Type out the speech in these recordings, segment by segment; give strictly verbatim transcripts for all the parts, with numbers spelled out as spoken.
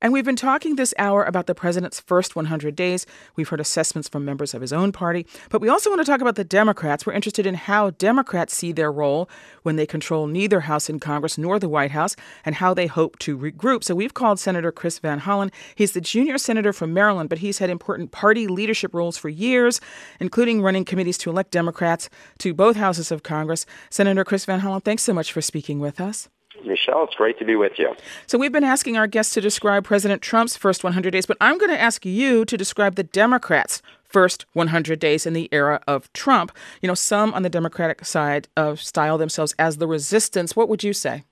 And we've been talking this hour about the president's first one hundred days. We've heard assessments from members of his own party. But we also want to talk about the Democrats. We're interested in how Democrats see their role when they control neither House in Congress nor the White House and how they hope to regroup. So we've called Senator Chris Van Hollen. He's the junior senator from Maryland, but he's had important party leadership roles for years, including running committees to elect Democrats to both houses of Congress. Senator Chris Van Hollen, thanks so much for speaking with us. Michelle, it's great to be with you. So we've been asking our guests to describe President Trump's first one hundred days, but I'm going to ask you to describe the Democrats' first one hundred days in the era of Trump. You know, some on the Democratic side uh, style themselves as the resistance. What would you say?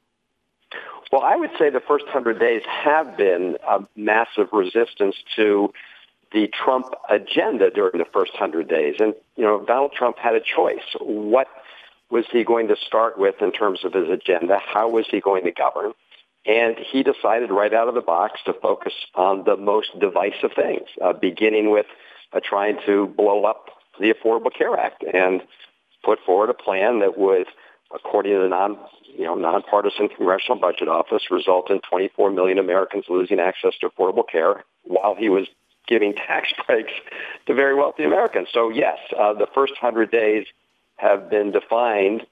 Well, I would say the first one hundred days have been a massive resistance to the Trump agenda during the first one hundred days. And, you know, Donald Trump had a choice. What was he going to start with in terms of his agenda? How was he going to govern? And he decided right out of the box to focus on the most divisive things, uh, beginning with uh, trying to blow up the Affordable Care Act and put forward a plan that would, according to the non, you know, nonpartisan Congressional Budget Office, result in twenty-four million Americans losing access to affordable care while he was giving tax breaks to very wealthy Americans. So, yes, uh, the first one hundred days have been defined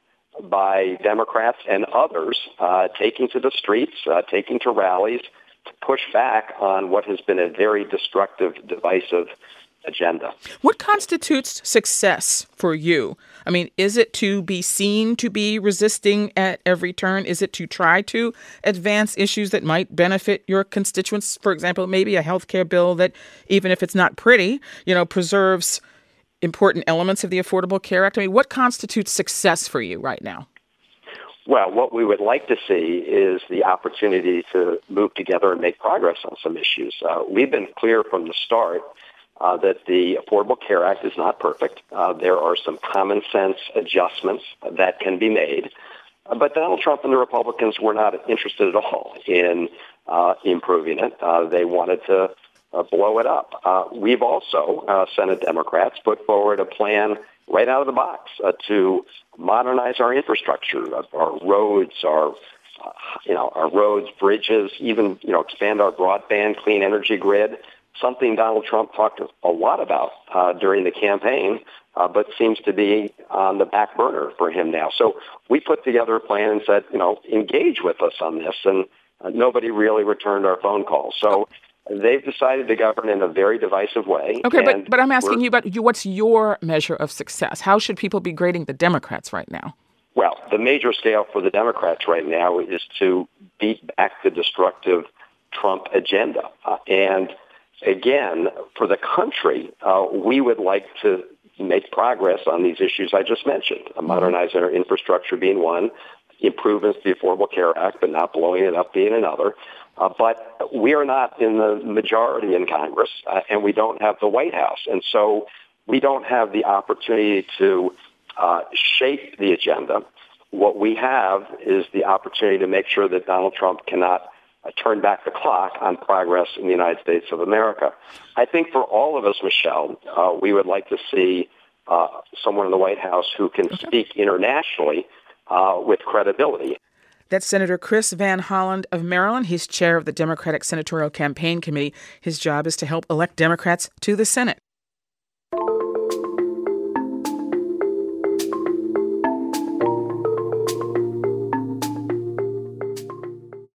by Democrats and others uh, taking to the streets, uh, taking to rallies to push back on what has been a very destructive, divisive agenda. What constitutes success for you? I mean, is it to be seen to be resisting at every turn? Is it to try to advance issues that might benefit your constituents? For example, maybe a health care bill that, even if it's not pretty, you know, preserves important elements of the Affordable Care Act? I mean, what constitutes success for you right now? Well, what we would like to see is the opportunity to move together and make progress on some issues. Uh, we've been clear from the start uh, that the Affordable Care Act is not perfect. Uh, there are some common sense adjustments that can be made. Uh, but Donald Trump and the Republicans were not interested at all in uh, improving it. Uh, they wanted to Uh, blow it up. Uh, we've also, uh, Senate Democrats, put forward a plan right out of the box uh, to modernize our infrastructure, uh, our roads, our, uh, you know, our roads, bridges, even, you know, expand our broadband, clean energy grid, something Donald Trump talked a lot about uh, during the campaign, uh, but seems to be on the back burner for him now. So we put together a plan and said, you know, engage with us on this, and uh, nobody really returned our phone calls. So they've decided to govern in a very divisive way. Okay, but, but I'm asking you about you, what's your measure of success? How should people be grading the Democrats right now? Well, the major scale for the Democrats right now is to beat back the destructive Trump agenda. Uh, and again, for the country, uh, we would like to make progress on these issues I just mentioned, uh, modernizing our infrastructure being one, improvements to the Affordable Care Act, but not blowing it up being another. Uh, but we are not in the majority in Congress, uh, and we don't have the White House. And so we don't have the opportunity to uh, shape the agenda. What we have is the opportunity to make sure that Donald Trump cannot uh, turn back the clock on progress in the United States of America. I think for all of us, Michelle, uh, we would like to see uh, someone in the White House who can okay. speak internationally uh, with credibility. That's Senator Chris Van Hollen of Maryland. He's chair of the Democratic Senatorial Campaign Committee. His job is to help elect Democrats to the Senate.